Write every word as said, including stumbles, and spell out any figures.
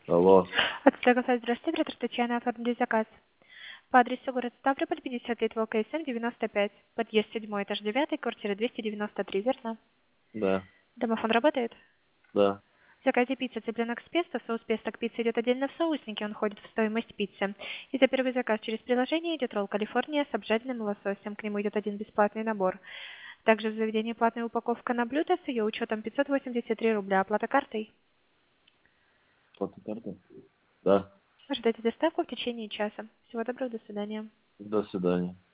Алло. Отстегаса, здравствуйте, оператор Татьяна, оформили заказ. По адресу город Ставрополь, пятьдесят лет, Волк СМ, девяносто пять. Подъезд седьмой, этаж девятый, квартира двести девяносто три, верно? Да. Домофон работает? Да. В заказе пицца цыпленок с песто, соус песто к пицце идет отдельно в соуснике, он входит в стоимость пиццы. И за первый заказ через приложение идет ролл Калифорния с обжаренным лососем, к нему идет один бесплатный набор. Также в заведении платная упаковка на блюдо с ее учетом пятьсот восемьдесят три рубля, оплата картой. Фотокарта? Да. Ожидайте доставку в течение часа. Всего доброго, до свидания. До свидания.